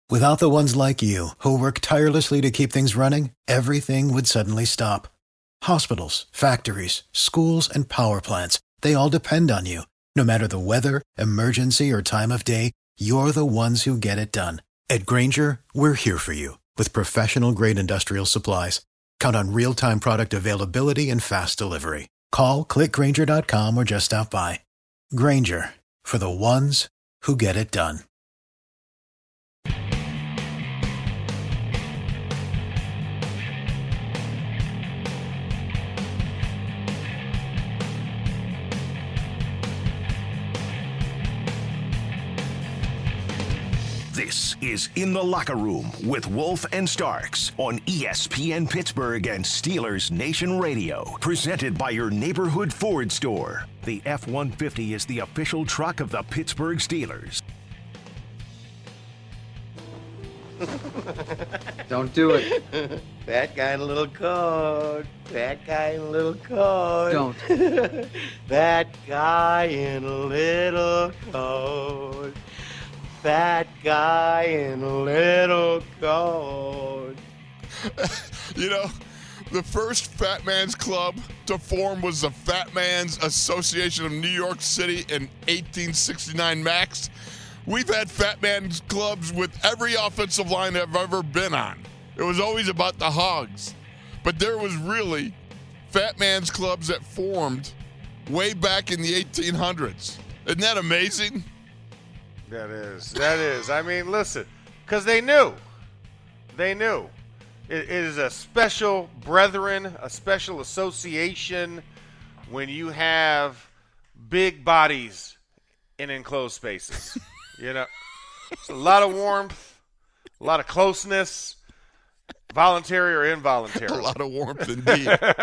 Without the ones like you, who work tirelessly to keep things running, everything would suddenly stop. Hospitals, factories, schools, and power plants, they all depend on you. No matter the weather, emergency, or time of day, you're the ones who get it done. At Grainger, we're here for you with professional-grade industrial supplies. Count on real-time product availability and fast delivery. Call, clickgrainger.com, or just stop by. Grainger, for the ones who get it done. This is In the Locker Room with Wolf and Starks on ESPN Pittsburgh and Steelers Nation Radio. Presented by your neighborhood Ford store. The F-150 is the official truck of the Pittsburgh Steelers. Don't do it. That guy in a little coat. That guy in a little coat. Don't. That guy in a little coat. That guy in a little coat. You know, the first Fat Man's Club to form was the Fat Man's Association of New York City in 1869 max. We've had Fat Man's Clubs with every offensive line I've ever been on. It was always about the Hogs. But there was really Fat Man's Clubs that formed way back in the 1800s. Isn't that amazing? That is. I mean, listen, because they knew. It is a special brethren, a special association when you have big bodies in enclosed spaces. You know, it's a lot of warmth, a lot of closeness, voluntary or involuntary. A lot of warmth indeed.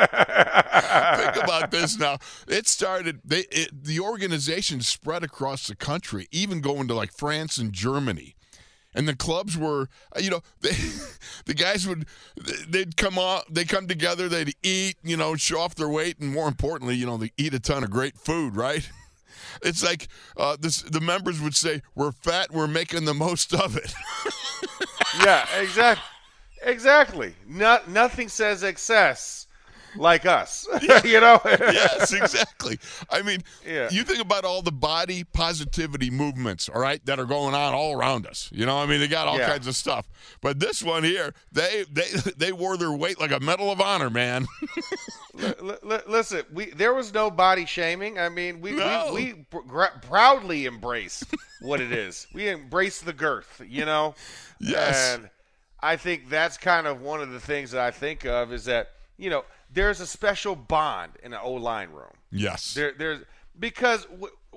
Think about this now. It started, the organization spread across the country, even going to like France and Germany. And the clubs were, you know, the guys they'd come together, they'd eat, you know, show off their weight, and more importantly, you know, they eat a ton of great food, right? It's like the members would say, we're fat, we're making the most of it. Yeah, exactly. Nothing says excess like us, you know? Yes, exactly. I mean, yeah. You think about all the body positivity movements, all right, that are going on all around us. You know, I mean, they got all kinds of stuff. But this one here, they wore their weight like a Medal of Honor, man. Listen, there was no body shaming. I mean, we proudly embrace what it is. We embrace the girth, you know? Yes. And I think that's kind of one of the things that I think of is that, you know, there's a special bond in an O-line room. Yes. There's because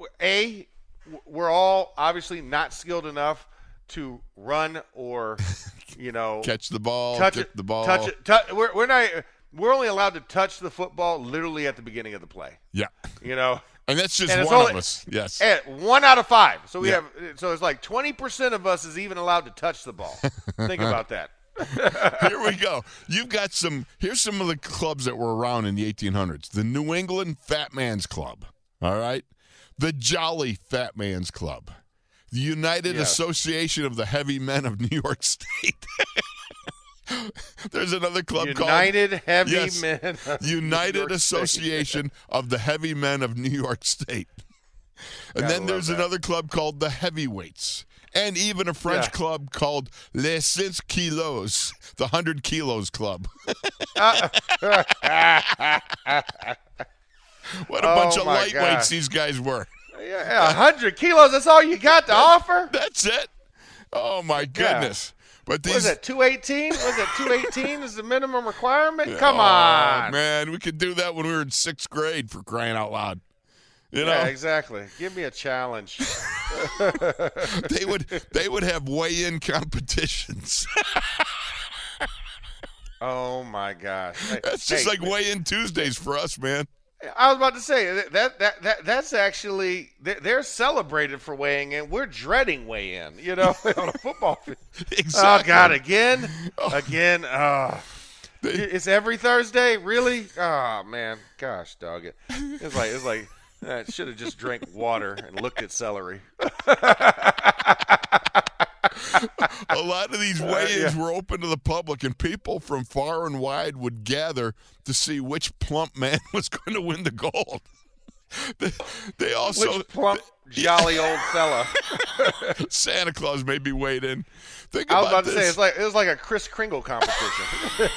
we're all obviously not skilled enough to run or, you know, catch the ball, kick the ball. Touch it. We're only allowed to touch the football literally at the beginning of the play. Yeah. You know. And that's just one of us. Yes. 1 out of 5. So so it's like 20% of us is even allowed to touch the ball. Think about that. Here we go. Here's some of the clubs that were around in the 1800s. The New England Fat Man's Club. All right. The Jolly Fat Man's Club. The United Association of the Heavy Men of New York State. There's another club called United Heavy Men. United Association of the Heavy Men of New York State. And then there's another club called the Heavyweights. And even a French club called Les 100 Kilos, the 100 Kilos Club. What a bunch of lightweights these guys were. Yeah, 100 kilos, that's all you got to offer? That's it. Oh, my goodness. But what is it, 218? Was it 218 is the minimum requirement? Come on. Man, we could do that when we were in 6th grade, for crying out loud. You know? Yeah, exactly. Give me a challenge. They would have weigh-in competitions. Oh my gosh. That's just like weigh-in Tuesdays for us, man. I was about to say that's actually they're celebrated for weighing in. We're dreading weigh-in, you know, on a football field. Exactly. Oh God, again. It's every Thursday, really? Oh man, gosh, dog it. It's like I should have just drank water and looked at celery. A lot of these weigh-ins were open to the public, and people from far and wide would gather to see which plump man was going to win the gold. They also Which plump, jolly old fella. Santa Claus may be weighed in. Think I was about about to this. say it was like a Kris Kringle competition.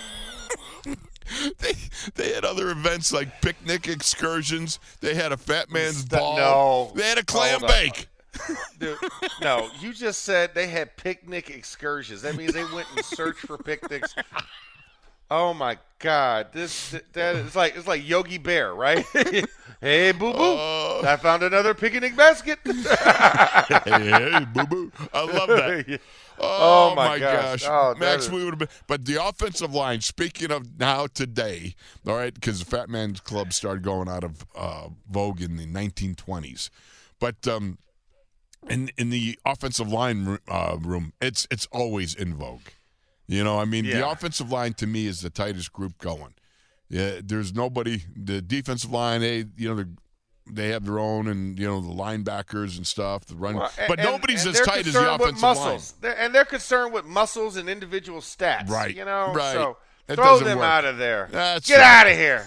They had other events like picnic excursions. They had a fat man's ball. No. They had a clam Hold on. bake. Dude, no, you just said they had picnic excursions. That means they went and searched for picnics. Oh my God! It's like Yogi Bear, right? Hey, boo boo! I found another picnic basket. Hey, boo boo! I love that. Oh my gosh, Oh, Max, is... we would have been. But the offensive line. Speaking of now today, all right, because the Fat Man's Club started going out of vogue in the 1920s, but in the offensive line room, it's always in vogue. You know, I mean, the offensive line to me is the tightest group going. Yeah, there's nobody. The defensive line, they have their own, and the linebackers and stuff. The run, but nobody's as tight as the offensive line. They're concerned with muscles and individual stats. Right. Right. So That throw doesn't them work. out of there. Get out of here.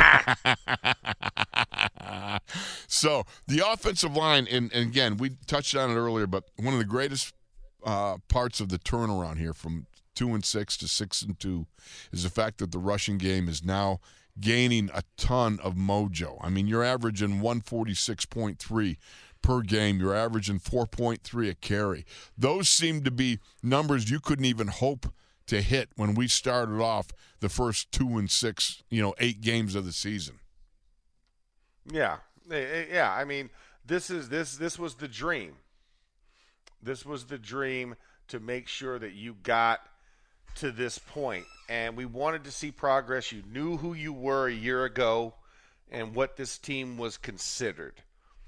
So the offensive line, and again, we touched on it earlier, but one of the greatest parts of the turnaround here from 2-6 to 6-2 is the fact that the rushing game is now gaining a ton of mojo. I mean, you're averaging 146.3 per game. You're averaging 4.3 a carry. Those seem to be numbers you couldn't even hope to hit when we started off the first 2-6, 8 games of the season. Yeah. I mean, this was the dream. This was the dream to make sure that you got to this point, and we wanted to see progress. You knew who you were a year ago and what this team was considered,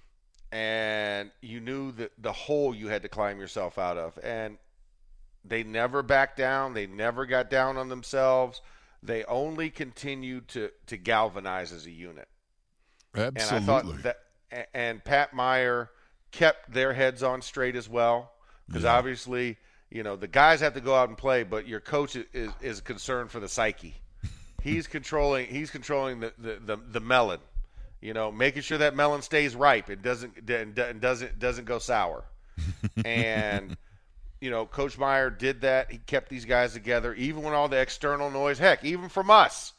and you knew that the hole you had to climb yourself out of, and they never backed down. They never got down on themselves. They only continued to galvanize as a unit. Absolutely. And I thought that, and Pat Meyer kept their heads on straight as well, because obviously, the guys have to go out and play, but your coach is concerned for the psyche. He's controlling the melon, making sure that melon stays ripe and doesn't go sour. And Coach Meyer did that. He kept these guys together, even when all the external noise, heck, even from us,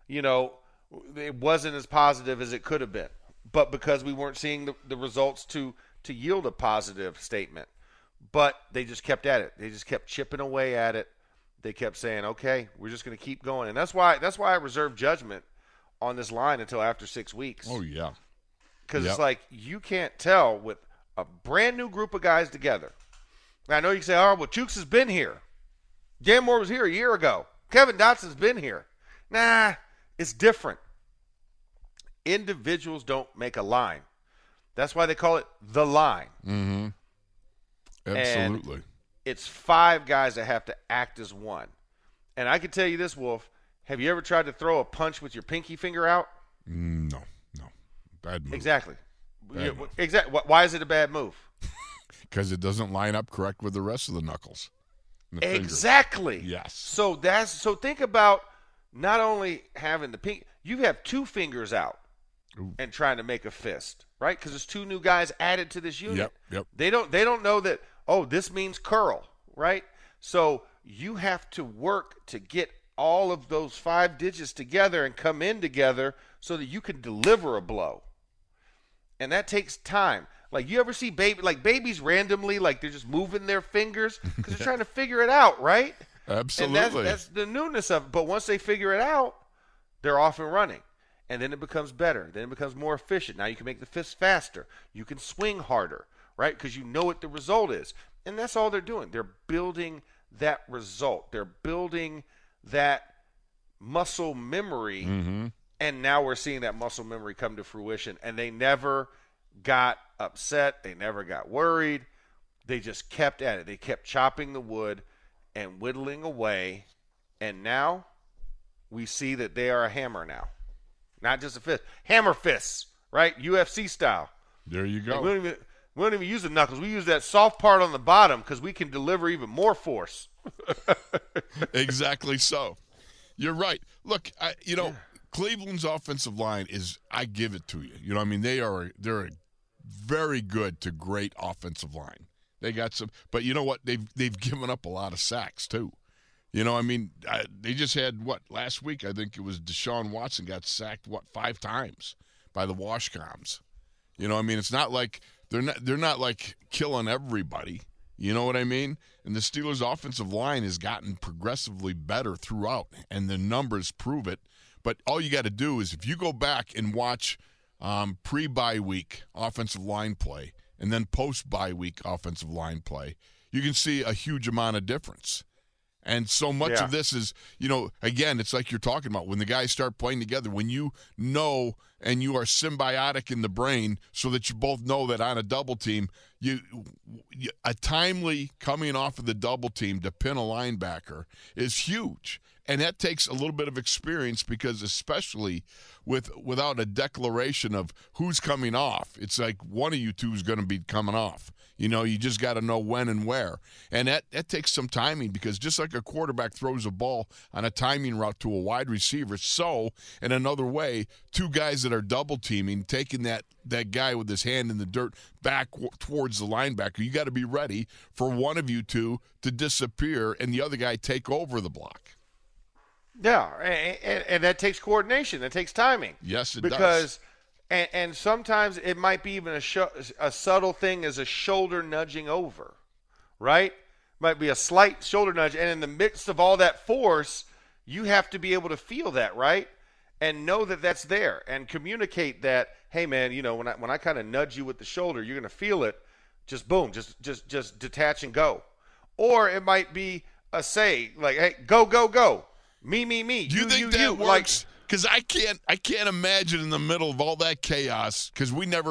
it wasn't as positive as it could have been. But because we weren't seeing the results to yield a positive statement. But they just kept at it. They just kept chipping away at it. They kept saying, okay, we're just going to keep going. And that's why I reserve judgment on this line until after 6 weeks. Oh, yeah. Because it's like you can't tell with a brand new group of guys together. Now, I know you can say, oh, well, Chooks has been here. Dan Moore was here a year ago. Kevin Dotson's been here. Nah, it's different. Individuals don't make a line. That's why they call it the line. Mm-hmm. Absolutely. And it's 5 guys that have to act as one. And I can tell you this, Wolf. Have you ever tried to throw a punch with your pinky finger out? No. Bad move. Exactly. Bad move. Exactly. Why is it a bad move? Because it doesn't line up correct with the rest of the knuckles. Exactly. Yes. So think about not only having the pinky. You have 2 fingers out. Ooh. And trying to make a fist, right? Because there's 2 new guys added to this unit. Yep. They don't know that, oh, this means curl, right? So you have to work to get all of those 5 digits together and come in together so that you can deliver a blow. And that takes time. Like, you ever see babies randomly, like they're just moving their fingers because they're trying to figure it out, right? Absolutely. And that's the newness of it. But once they figure it out, they're off and running. And then it becomes better. Then it becomes more efficient. Now you can make the fist faster. You can swing harder, right? Because you know what the result is. And that's all they're doing. They're building that result. They're building that muscle memory. Mm-hmm. And now we're seeing that muscle memory come to fruition. And they never got upset. They never got worried. They just kept at it. They kept chopping the wood and whittling away. And now we see that they are a hammer now. Not just a fist. Hammer fists, right? UFC style. There you go. We don't even use the knuckles. We use that soft part on the bottom because we can deliver even more force. Exactly so. You're right. Look, Cleveland's offensive line is, I give it to you. You know, I mean, they're a very good to great offensive line. They got some, but you know what? They've given up a lot of sacks too. You know, I mean, they just had last week? I think it was Deshaun Watson got sacked 5 times by the Washcoms. You know, I mean, it's not like they're not like killing everybody. You know what I mean? And the Steelers' offensive line has gotten progressively better throughout, and the numbers prove it. But all you got to do is if you go back and watch pre-bye week offensive line play and then post-bye week offensive line play, you can see a huge amount of difference. And so much of this is, you know, again, it's like you're talking about when the guys start playing together, when you know and you are symbiotic in the brain so that you both know that on a double team, a timely coming off of the double team to pin a linebacker is huge. And that takes a little bit of experience because especially without a declaration of who's coming off, it's like one of you two is going to be coming off. You know, you just got to know when and where. And that takes some timing because just like a quarterback throws a ball on a timing route to a wide receiver, so in another way, two guys that are double teaming, taking that guy with his hand in the dirt back towards the linebacker, you got to be ready for one of you two to disappear and the other guy take over the block. Yeah, and that takes coordination. That takes timing. Yes, it does. Because and sometimes it might be even a subtle thing as a shoulder nudging over, right? Might be a slight shoulder nudge, and in the midst of all that force, you have to be able to feel that, right? And know that that's there and communicate that, hey, man, you know, when I kind of nudge you with the shoulder, you're going to feel it. Just boom, just detach and go. Or it might be a say like, hey, go, go, go. Me. Do you think that works? Because I can't imagine in the middle of all that chaos. Because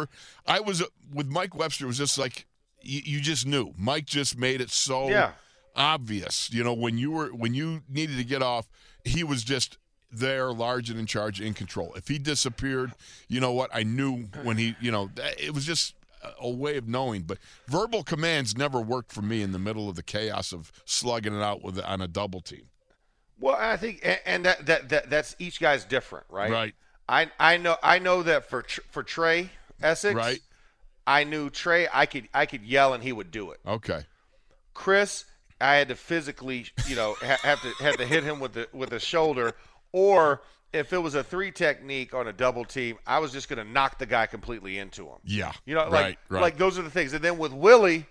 I was with Mike Webster. It was just like you just knew. Mike just made it so obvious. You know, when you needed to get off, he was just there, large and in charge, in control. If he disappeared, you know what? I knew when he. You know, it was just a way of knowing. But verbal commands never worked for me in the middle of the chaos of slugging it out on a double team. Well, I think, and that's each guy's different, right? Right. I know that for Trey Essex, right. I knew Trey. I could yell and he would do it. Okay. Chris, I had to physically, you know, have to hit him with the shoulder, or if it was a 3 technique on a double team, I was just going to knock the guy completely into him. Yeah. You know, right. like those are the things. And then with Willie,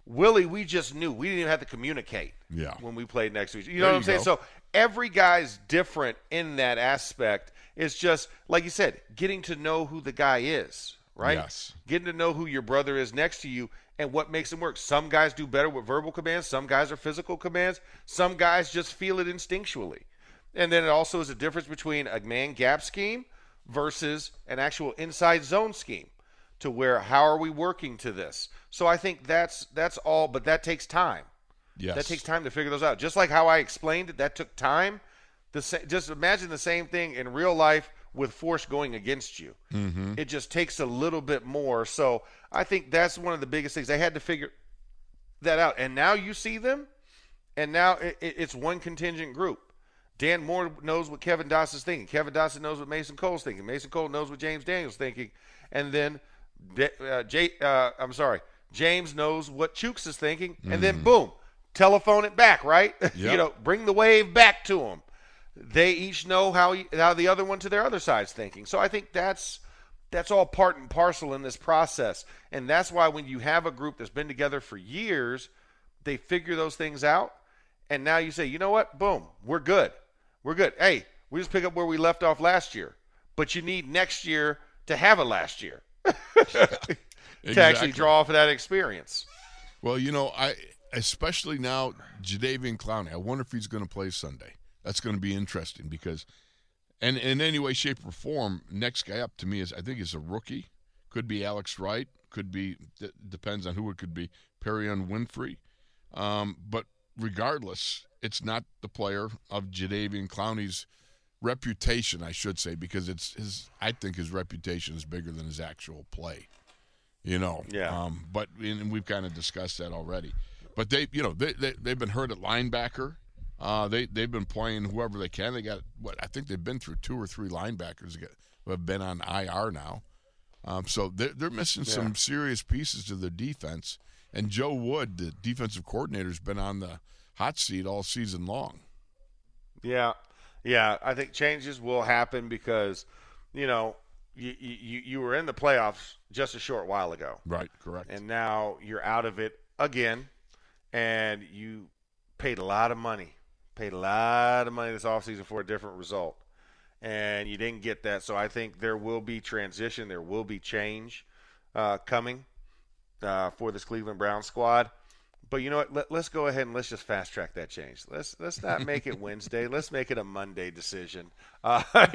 we just knew. We didn't even have to communicate. Yeah. When we played next to each other. You know what I'm saying? So every guy's different in that aspect. It's just, like you said, getting to know who the guy is, right? Yes. Getting to know who your brother is next to you and what makes him work. Some guys do better with verbal commands. Some guys are physical commands. Some guys just feel it instinctually. And then it also is a difference between a man-gap scheme versus an actual inside zone scheme to where how are we working to this? So I think that's all, but that takes time. Yes. That takes time to figure those out. Just like how I explained it, that took time. Just imagine the same thing in real life with force going against you. Mm-hmm. It just takes a little bit more. So I think that's one of the biggest things. I had to figure that out. And now you see them, and now it's one contingent group. Dan Moore knows what Kevin Dotson is thinking. Kevin Dotson knows what Mason Cole's thinking. Mason Cole knows what James Daniels is thinking. And then James knows what Chooks is thinking. And then boom, telephone it back, right? Yep. You know, bring the wave back to them. They each know how the other one to their other side's thinking. So I think that's all part and parcel in this process. And that's why when you have a group that's been together for years, they figure those things out. And now you say, you know what? Boom, we're good. We're good. Hey, we just pick up where we left off last year. But you need next year to have a last year to actually draw off of that experience. Well, you know, especially now, Jadeveon Clowney, I wonder if he's going to play Sunday. That's going to be interesting because, and in any way, shape, or form, next guy up to me is a rookie. Could be Alex Wright. Could be, depends on who it could be, Perion Winfrey. But regardless, it's not the player of Jadeveon Clowney's reputation, I should say, because I think his reputation is bigger than his actual play. Yeah. And we've kind of discussed that already. But they've been hurt at linebacker. They've been playing whoever they can. They got I think they've been through 2 or 3 linebackers who have been on IR now. So they're missing some serious pieces to their defense. And Joe Wood, the defensive coordinator, has been on the hot seat all season long. Yeah. I think changes will happen because, you were in the playoffs just a short while ago. Right, correct. And now you're out of it again, and you paid a lot of money this offseason for a different result. And you didn't get that. So I think there will be transition. There will be change coming for this Cleveland Browns squad. But you know what? Let's go ahead and let's just fast track that change. Let's not make it Wednesday. Let's make it a Monday decision. But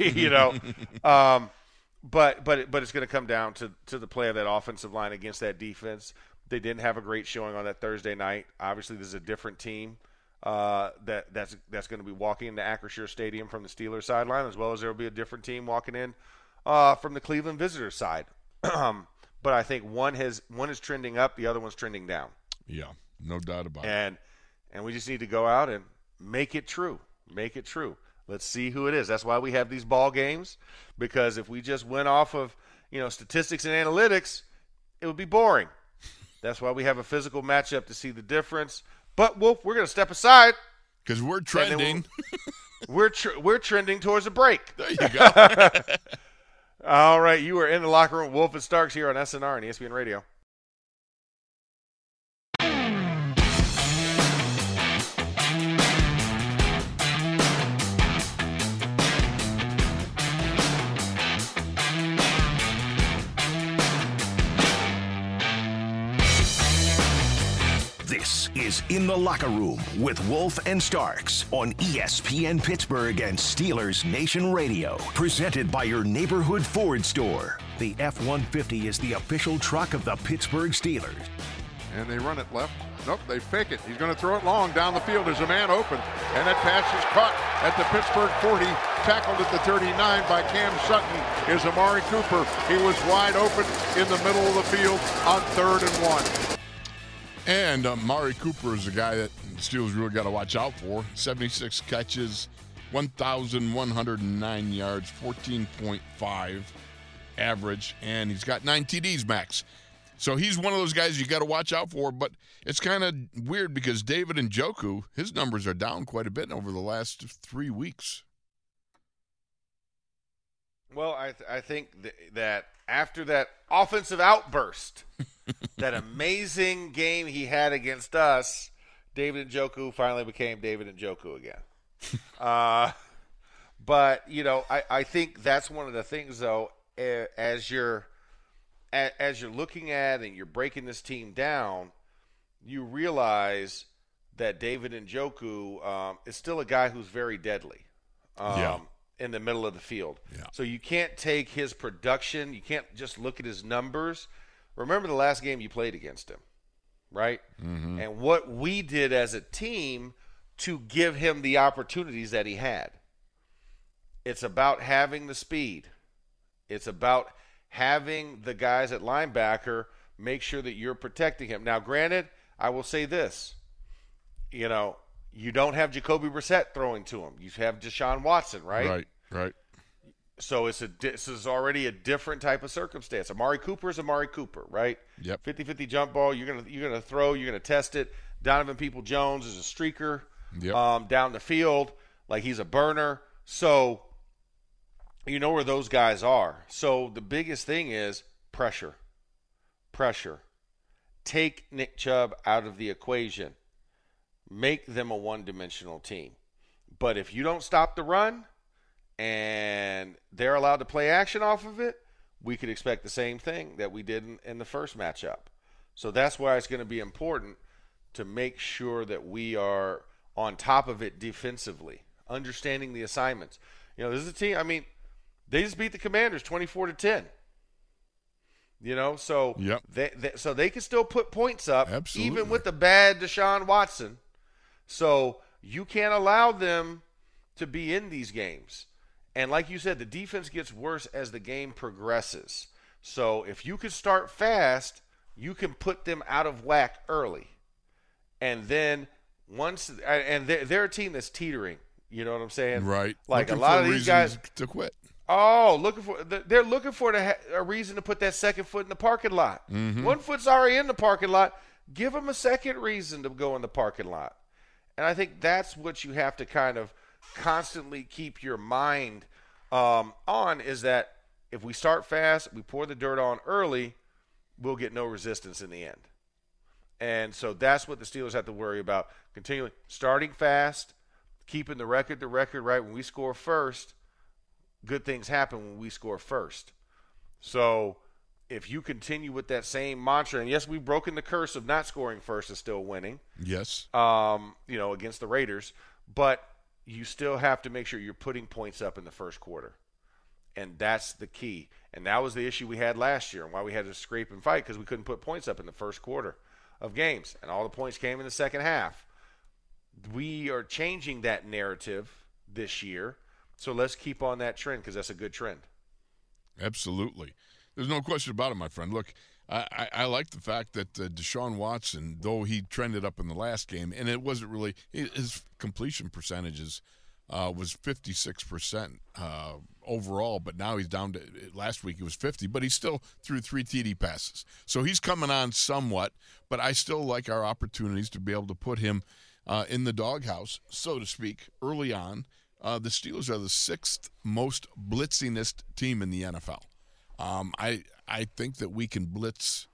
it's going to come down to the play of that offensive line against that defense. They didn't have a great showing on that Thursday night. Obviously, this is a different team that's going to be walking into Acrisure Stadium from the Steelers sideline, as well as there will be a different team walking in from the Cleveland Visitors side. But I think one is trending up, the other one's trending down. Yeah, no doubt about it. And we just need to go out and make it true. Make it true. Let's see who it is. That's why we have these ball games, because if we just went off of, statistics and analytics, it would be boring. That's why we have a physical matchup to see the difference. But, Wolf, we're going to step aside. Because we're trending. We're trending towards a break. There you go. All right, you are in the locker room. Wolf and Starks here on SNR and ESPN Radio. This is In the Locker Room with Wolf and Starks on ESPN Pittsburgh and Steelers Nation Radio. Presented by your neighborhood Ford store. The F-150 is the official truck of the Pittsburgh Steelers. And they run it left. Nope, they fake it. He's going to throw it long down the field. There's a man open. And that pass is caught at the Pittsburgh 40. Tackled at the 39 by Cam Sutton is Amari Cooper. He was wide open in the middle of the field on 3rd and 1. And Amari Cooper is a guy that the Steelers really got to watch out for. 76 catches, 1,109 yards, 14.5 average, and he's got 9 TDs max. So he's one of those guys you got to watch out for, but it's kind of weird because David Njoku, his numbers are down quite a bit over the last 3 weeks. Well, I think that after that offensive outburst, that amazing game he had against us, David Njoku finally became David Njoku again. But, I think that's one of the things, though, as you're looking at and you're breaking this team down, you realize that David Njoku is still a guy who's very deadly. In the middle of the field. Yeah. So you can't take his production. You can't just look at his numbers. Remember the last game you played against him, right? Mm-hmm. And what we did as a team to give him the opportunities that he had. It's about having the speed. It's about having the guys at linebacker make sure that you're protecting him. Now, granted, I will say this. You don't have Jacoby Brissett throwing to him. You have Deshaun Watson, right? Right. So this is already a different type of circumstance. Amari Cooper is Amari Cooper, right? Yep. 50-50 jump ball. You're gonna throw. You're gonna test it. Donovan Peoples-Jones is a streaker. Yep. Down the field, like he's a burner. So you know where those guys are. So the biggest thing is pressure. Take Nick Chubb out of the equation. Make them a one-dimensional team. But if you don't stop the run and they're allowed to play action off of it, we could expect the same thing that we did in the first matchup. So that's why it's going to be important to make sure that we are on top of it defensively, understanding the assignments. This is a team, they just beat the Commanders 24-10. So yep. they can still put points up, Absolutely. even with the bad Deshaun Watson. So you can't allow them to be in these games. And like you said, the defense gets worse as the game progresses. So if you could start fast you can put them out of whack early. And then once – and they're a team that's teetering. You know what I'm saying? Right. Like looking a lot for of these guys – to quit. Oh, they're looking for a reason to put that second foot in the parking lot. Mm-hmm. One foot's already in the parking lot. Give them a second reason to go in the parking lot. And I think that's what you have to kind of constantly keep your mind on, is that if we start fast, we pour the dirt on early, we'll get no resistance in the end. And so that's what the Steelers have to worry about. Continually starting fast, keeping the record right. When we score first, good things happen when we score first. So if you continue with that same mantra, and yes, we've broken the curse of not scoring first and still winning. Yes. Against the Raiders, but you still have to make sure you're putting points up in the first quarter. And that's the key. And that was the issue we had last year and why we had to scrape and fight, because we couldn't put points up in the first quarter of games. And all the points came in the second half. We are changing that narrative this year. So let's keep on that trend, because that's a good trend. Absolutely. There's no question about it, my friend. Look, I like the fact that Deshaun Watson, though he trended up in the last game, and it wasn't really – his completion percentages was 56% overall, but now he's down to – last week he was 50, but he still threw 3 TD passes. So he's coming on somewhat, but I still like our opportunities to be able to put him in the doghouse, so to speak, early on. The Steelers are the 6th most blitzingest team in the NFL. I think that we can blitz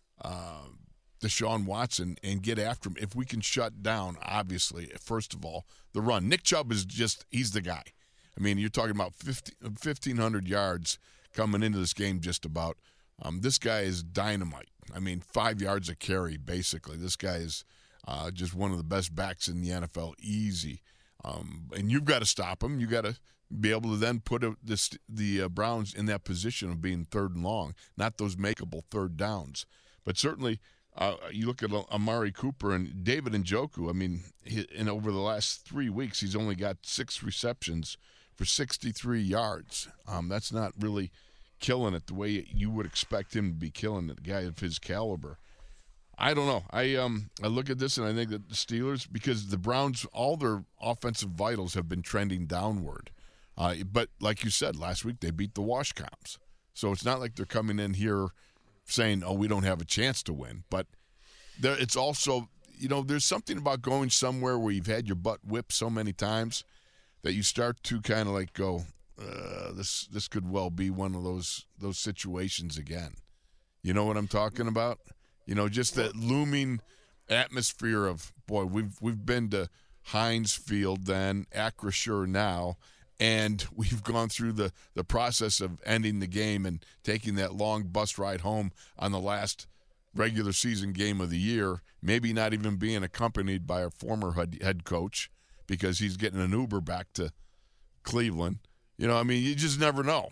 Deshaun Watson and get after him if we can shut down, obviously, first of all, the run. Nick Chubb is just – he's the guy. I mean, you're talking about 1,500 yards coming into this game just about. This guy is dynamite. I mean, 5 yards a carry, basically. This guy is just one of the best backs in the NFL, easy. And you've got to stop him. You've got to be able to then put the Browns in that position of being third and long, not those makeable third downs. But certainly, you look at Amari Cooper and David Njoku. I mean, over the last 3 weeks, he's only got 6 receptions for 63 yards. That's not really killing it the way you would expect him to be killing it, a guy of his caliber. I don't know. I look at this and I think that the Steelers, because the Browns, all their offensive vitals have been trending downward. But like you said, last week they beat the Washcoms. So it's not like they're coming in here saying, oh, we don't have a chance to win. But it's also, there's something about going somewhere where you've had your butt whipped so many times that you start to kind of like go, this could well be one of those situations again. You know what I'm talking about? Just that looming atmosphere of, boy, we've been to Heinz Field then, Acrisure now, and we've gone through the process of ending the game and taking that long bus ride home on the last regular season game of the year, maybe not even being accompanied by a former head coach because he's getting an Uber back to Cleveland. You just never know.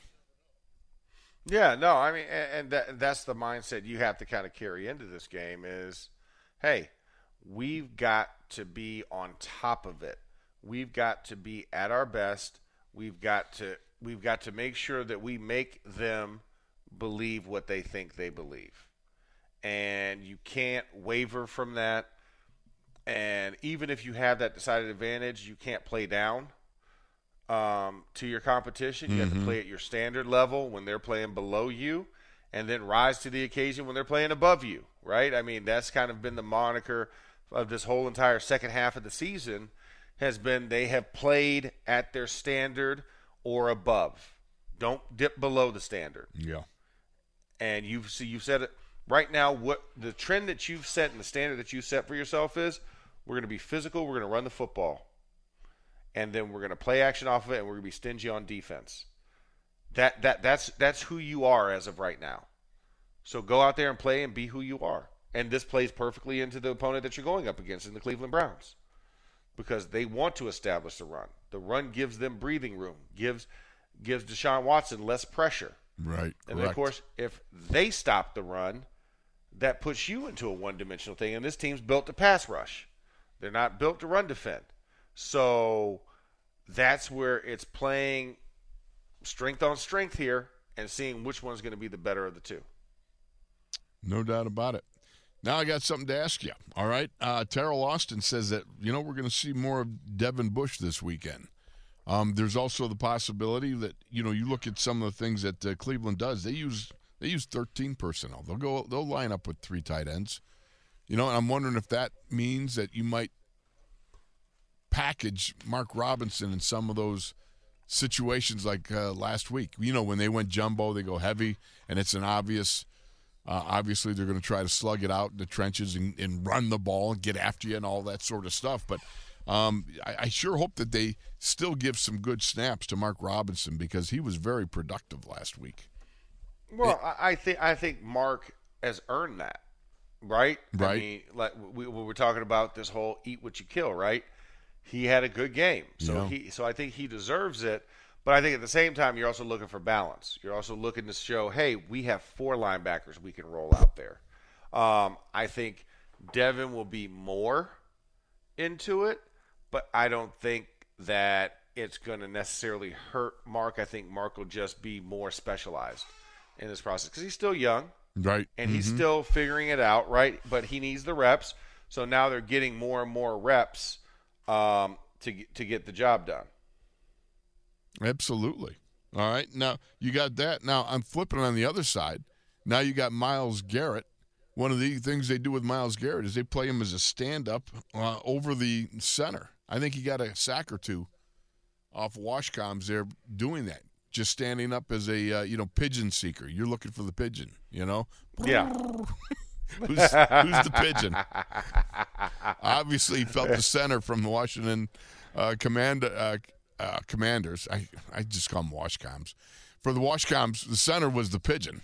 Yeah, no, I mean, and that's the mindset you have to kind of carry into this game is, hey, we've got to be on top of it. We've got to be at our best. We've got to make sure that we make them believe what they think they believe. And you can't waver from that. And even if you have that decided advantage, you can't play down to your competition. You have to play at your standard level when they're playing below you, and then rise to the occasion when they're playing above you, right? I mean, that's kind of been the moniker of this whole entire second half of the season, has been they have played at their standard or above. Don't dip below the standard. Yeah. And you've said it right now. What the trend that you've set and the standard that you set for yourself is, we're going to be physical, we're going to run the football. And then we're going to play action off of it, and we're going to be stingy on defense. That's who you are as of right now. So go out there and play and be who you are. And this plays perfectly into the opponent that you're going up against in the Cleveland Browns, because they want to establish the run. The run gives them breathing room, gives Deshaun Watson less pressure. Right. And then, of course, if they stop the run, that puts you into a one-dimensional thing. And this team's built to pass rush. They're not built to run defend. So that's where it's playing strength on strength here and seeing which one's going to be the better of the two. No doubt about it. Now I got something to ask you. All right. Terrell Austin says that, we're going to see more of Devin Bush this weekend. There's also the possibility that, you look at some of the things that Cleveland does. They use 13 personnel. They'll line up with 3 tight ends. And I'm wondering if that means that you might package Mark Robinson in some of those situations like last week. When they went jumbo, they go heavy, and it's an obvious obviously they're going to try to slug it out in the trenches and run the ball and get after you and all that sort of stuff. But I sure hope that they still give some good snaps to Mark Robinson because he was very productive last week. Well, I think Mark has earned that, right? Right. I mean, like we were talking about this whole eat what you kill, right? He had a good game, so so I think he deserves it. But I think at the same time, you're also looking for balance. You're also looking to show, hey, we have 4 linebackers we can roll out there. I think Devin will be more into it, but I don't think that it's going to necessarily hurt Mark. I think Mark will just be more specialized in this process because he's still young. Right. And he's still figuring it out, right? But he needs the reps. So now they're getting more and more reps to get the job done. Absolutely. All right. Now, you got that. Now, I'm flipping on the other side. Now you got Myles Garrett. One of the things they do with Myles Garrett is they play him as a stand-up over the center. I think he got a sack or 2 off Washcoms there doing that. Just standing up as a, pigeon seeker. You're looking for the pigeon, Yeah. Who's the pigeon? Obviously, he felt the center from the Washington Commanders. I just call them Washcoms. For the Washcoms, the center was the pigeon.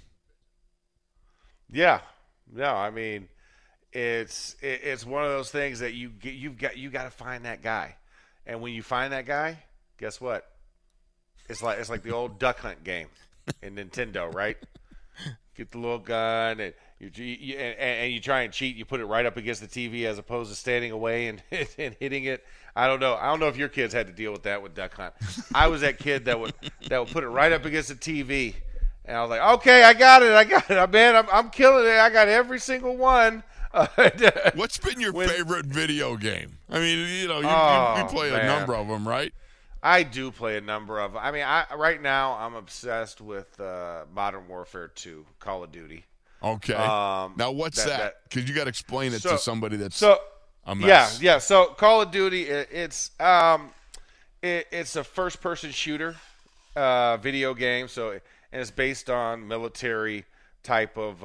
Yeah. No, I mean, it's one of those things that you got to find that guy. And when you find that guy, guess what? It's like the old duck hunt game in Nintendo, right? Get the little gun and you try and cheat. You put it right up against the TV as opposed to standing away and hitting it. I don't know if your kids had to deal with that with duck hunt. I was that kid that would put it right up against the TV, and I was like, okay, I got it, man. I'm killing it. I got every single one. What's been your favorite video game? I mean, you play a number of them, right? I do play a number of them. I mean, right now I'm obsessed with Modern Warfare 2, Call of Duty. Okay. Now, what's that? Because you got to explain it to somebody that's a mess. Yeah. So Call of Duty, it's a first-person shooter video game. And it's based on military type of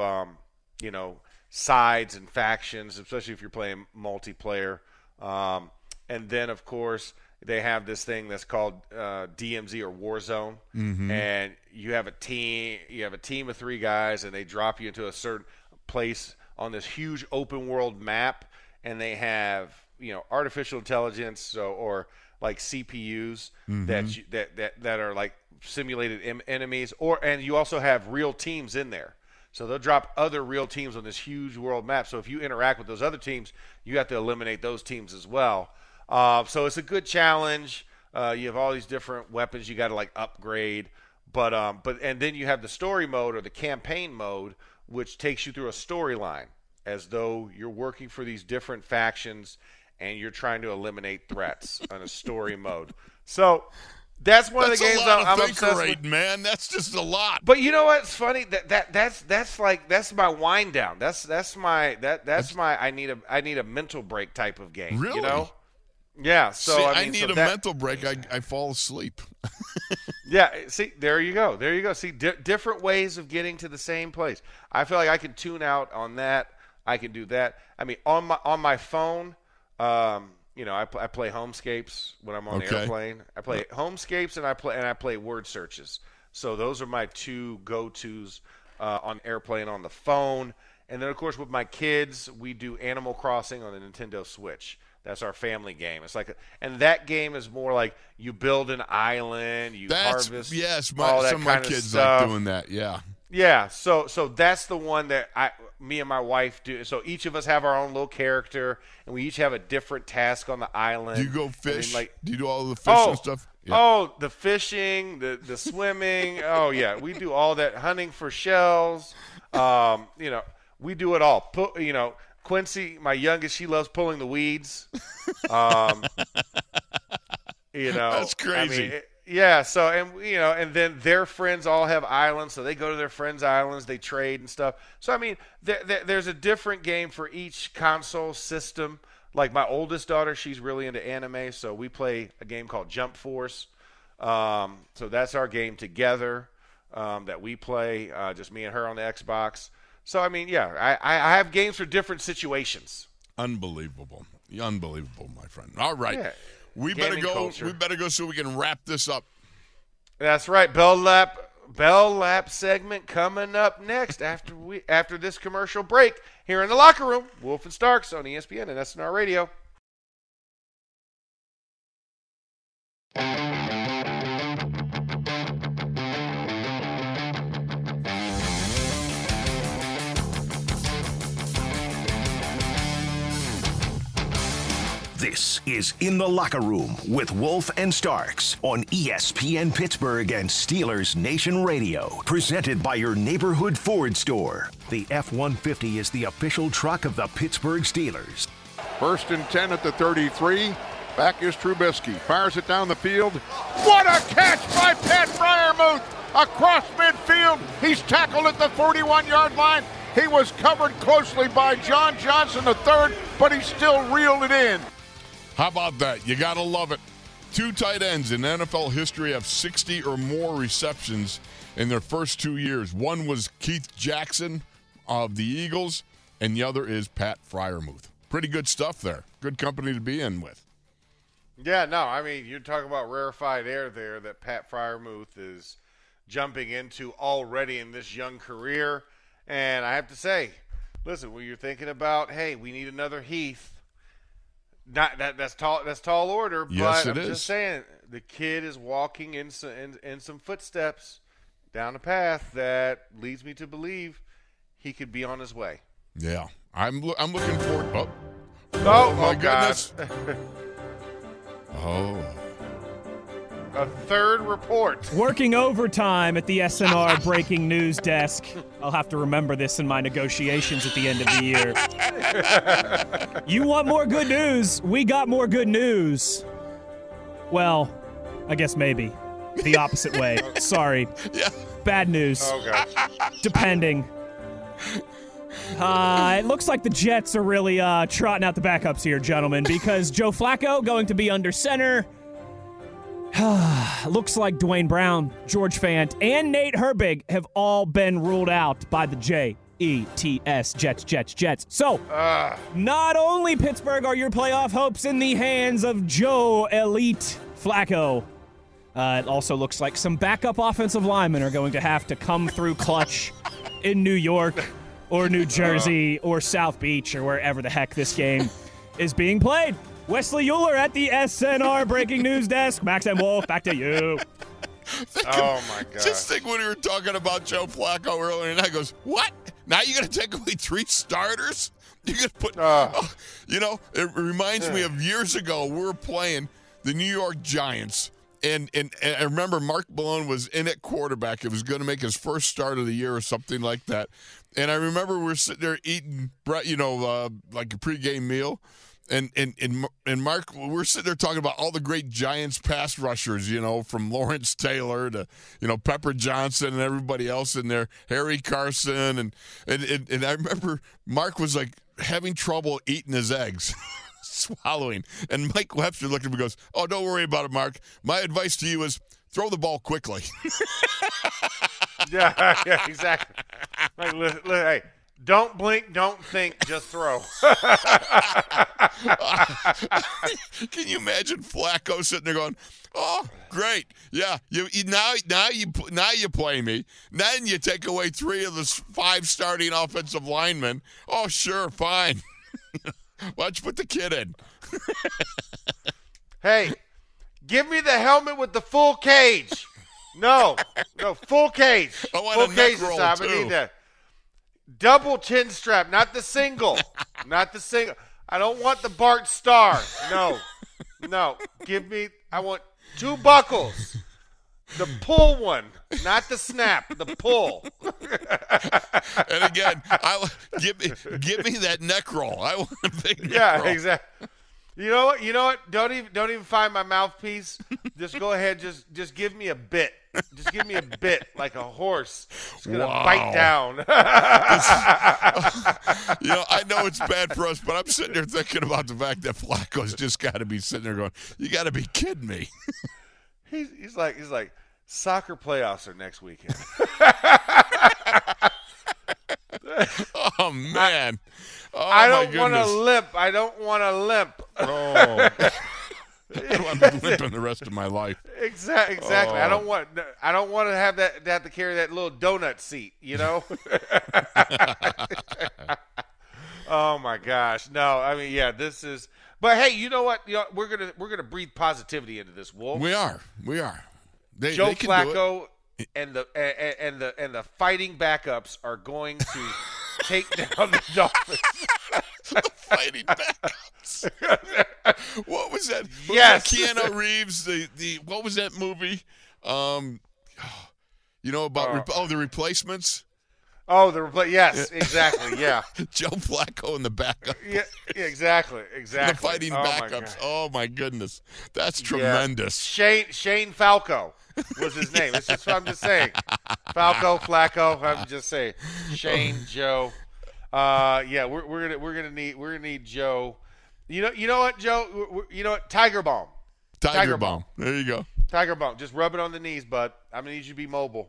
sides and factions, especially if you're playing multiplayer. And then, of course, they have this thing that's called DMZ or Warzone, and you have a team of 3 guys, and they drop you into a certain place on this huge open world map, and they have artificial intelligence or like CPUs that are like simulated enemies, and you also have real teams in there. So they'll drop other real teams on this huge world map. So if you interact with those other teams, you have to eliminate those teams as well. So it's a good challenge. You have all these different weapons you got to like upgrade, but then you have the story mode or the campaign mode, which takes you through a storyline as though you're working for these different factions and you're trying to eliminate threats on a story mode. So that's one of the games I'm obsessed with. Man, that's just a lot. But you know what's funny? That's my wind down. That's my I need a mental break type of game. Really? Yeah, so see, I need a mental break. I fall asleep. Yeah, see, there you go. See, different ways of getting to the same place. I feel like I can tune out on that. I can do that. I mean, on my phone, I play Homescapes when I'm on the airplane. I play Homescapes and I play word searches. So those are my 2 go-tos on airplane on the phone. And then of course with my kids, we do Animal Crossing on the Nintendo Switch. That's our family game. It's like, and that game is more like you build an island, harvest. Yes, all that some of my kind kids of stuff. like doing that. Yeah. Yeah. So that's the one that me and my wife do. So each of us have our own little character, and we each have a different task on the island. Do you go fish? Do you do all the fishing stuff? Yeah. Oh, the fishing, the swimming. Oh yeah, we do all that. Hunting for shells. we do it all. Quincy, my youngest, she loves pulling the weeds. That's crazy. So and then their friends all have islands, so they go to their friends' islands, they trade and stuff. So I mean, there's a different game for each console system. Like my oldest daughter, she's really into anime, so we play a game called Jump Force. So that's our game together that we play, just me and her on the Xbox. So I mean, yeah, I have games for different situations. Unbelievable, my friend. All right. Yeah. We better go. Culture. We better go so we can wrap this up. That's right. Bell lap segment coming up next after this commercial break here in the locker room. Wolf and Starks on ESPN and SNR Radio. This is In the Locker Room with Wolf and Starks on ESPN Pittsburgh and Steelers Nation Radio. Presented by your neighborhood Ford store. The F-150 is the official truck of the Pittsburgh Steelers. 1st and 10 at the 33. Back is Trubisky. Fires it down the field. What a catch by Pat Freiermuth! Across midfield. He's tackled at the 41-yard line. He was covered closely by John Johnson III, but he still reeled it in. How about that? You got to love it. 2 tight ends in NFL history have 60 or more receptions in their first 2 years. One was Keith Jackson of the Eagles, and the other is Pat Freiermuth. Pretty good stuff there. Good company to be in with. Yeah, no, I mean, you're talking about rarefied air there that Pat Freiermuth is jumping into already in this young career. And I have to say, listen, when you're thinking about, hey, we need another Heath, that's tall order, yes, but I'm just saying the kid is walking in some footsteps down a path that leads me to believe he could be on his way. Yeah, I'm looking forward. Oh my goodness! A third report. Working overtime at the SNR breaking news desk. I'll have to remember this in my negotiations at the end of the year. You want more good news? We got more good news. Well, I guess maybe. The opposite way. Sorry. Yeah. Bad news. Oh, gosh. Depending. It looks like the Jets are really trotting out the backups here, gentlemen, because Joe Flacco going to be under center. Looks like Dwayne Brown, George Fant, and Nate Herbig have all been ruled out by the Jets, Jets. So, not only Pittsburgh are your playoff hopes in the hands of Joe Elite Flacco, it also looks like some backup offensive linemen are going to have to come through clutch in New York or New Jersey or South Beach or wherever the heck this game is being played. Wesley Euler at the SNR breaking news desk. Max and Wolf, back to you. Oh, my God. Just think when we were talking about Joe Flacco earlier, and I goes, what? Now you're going to take away 3 starters? You're going to put, it reminds me of years ago, we were playing the New York Giants, and I remember Mark Malone was in at quarterback. It was going to make his first start of the year or something like that. And I remember we were sitting there eating, like a pregame meal. And Mark, we're sitting there talking about all the great Giants pass rushers, from Lawrence Taylor to, Pepper Johnson and everybody else in there, Harry Carson. And I remember Mark was like having trouble eating his eggs, swallowing. And Mike Webster looked at him and goes, "Oh, don't worry about it, Mark. My advice to you is throw the ball quickly." Yeah, exactly. Like, hey. Don't blink, don't think, just throw. Can you imagine Flacco sitting there going, "Oh, great, yeah, now you play me. Then you take away 3 of the 5 starting offensive linemen. Oh, sure, fine. Why don't you put the kid in?" Hey, give me the helmet with the full cage. No, full cage. I want full a neck cage roll, I need that. Double chin strap, not the single. I don't want the Bart Starr. No. I want 2 buckles. The pull one, not the snap. The pull. And again, give me that neck roll. I want a big neck roll. Exactly. You know what? Don't even find my mouthpiece. Just go ahead. Just give me a bit. Just give me a bit, like a horse. It's gonna bite down. I know it's bad for us, but I'm sitting there thinking about the fact that Flacco's just got to be sitting there going, "You got to be kidding me." He's like soccer playoffs are next weekend. Oh man. I don't want to limp. I don't want to limp. Oh. I don't want to be limping the rest of my life. Exactly. Oh. I don't want to have to carry that little donut seat, Oh my gosh. No, I mean, yeah, this is. But hey, you know what? We're gonna breathe positivity into this, Wolf. We are. Joe they can Flacco and the fighting backups are going to take down the Dolphins. The fighting backups. What was that? Yes. Keanu Reeves. The what was that movie? About the Replacements. Oh, yes, exactly, yeah. Joe Flacco and the backup. Yeah, exactly. The fighting backups. Oh my goodness, that's tremendous. Yeah. Shane Falco was his name. It's just what I'm just saying. Flacco. I'm just saying. Shane, Joe. We're gonna need Joe. You know what, Joe? You know what? Tiger Balm. Tiger Balm. There you go. Tiger Balm. Just rub it on the knees, bud. I'm gonna need you to be mobile.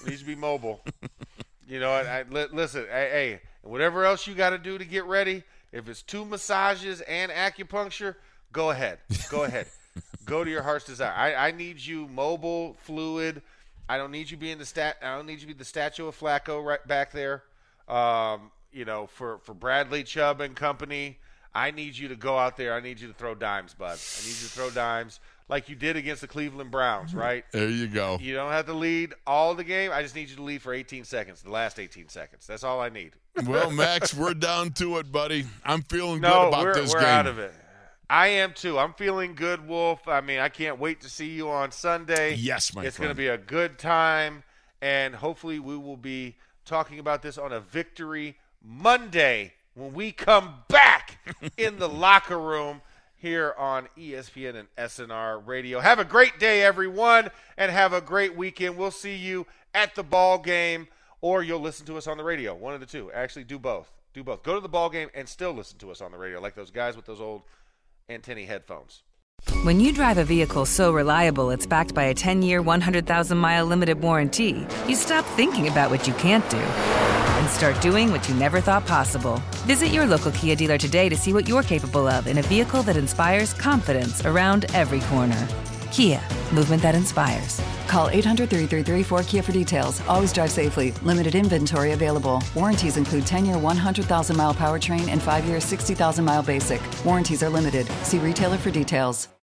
You know what? Listen. Hey, whatever else you got to do to get ready. If it's 2 massages and acupuncture, go ahead. Go to your heart's desire. I need you mobile, fluid. I don't need you being I don't need you to be the statue of Flacco right back there. For Bradley Chubb and company, I need you to go out there. I need you to throw dimes, bud. I need you to throw dimes like you did against the Cleveland Browns, right? There you go. You don't have to lead all the game. I just need you to lead for 18 seconds, the last 18 seconds. That's all I need. Well, Max, we're down to it, buddy. I'm feeling good about this game. We're out of it. I am too. I'm feeling good, Wolf. I mean, I can't wait to see you on Sunday. Yes, my friend. It's going to be a good time, and hopefully we will be talking about this on a Victory Monday when we come back in the locker room here on ESPN and SNR Radio. Have a great day, everyone, and have a great weekend. We'll see you at the ball game, or you'll listen to us on the radio. One of the two. Actually, do both. Go to the ball game and still listen to us on the radio, like those guys with those old antennae headphones. When you drive a vehicle so reliable it's backed by a 10-year, 100,000-mile limited warranty, you stop thinking about what you can't do and start doing what you never thought possible. Visit your local Kia dealer today to see what you're capable of in a vehicle that inspires confidence around every corner. Kia, movement that inspires. Call 800-333-4KIA for details. Always drive safely. Limited inventory available. Warranties include 10-year, 100,000-mile powertrain and 5-year, 60,000-mile basic. Warranties are limited. See retailer for details.